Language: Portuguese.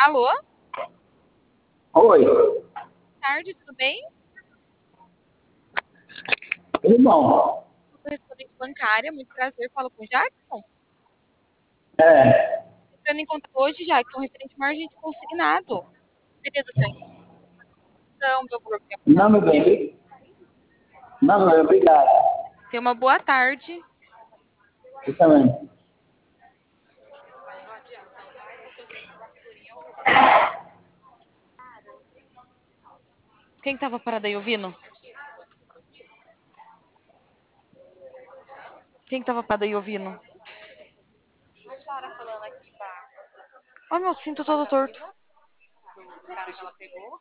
Alô? Boa Oi, tarde, tudo bem? irmão. Sou correspondente bancária, muito prazer, falo com o Jackson. É, Entrando em contato hoje, Jackson, referente ao margem de consignado. Beleza, transação, meu valor que não, meu bem. Não, meu bem, obrigado. Tenha uma boa tarde. Eu também. Quem tava parado aí ouvindo? Quem tava parado aí ouvindo? Olha meu cinto todo torto.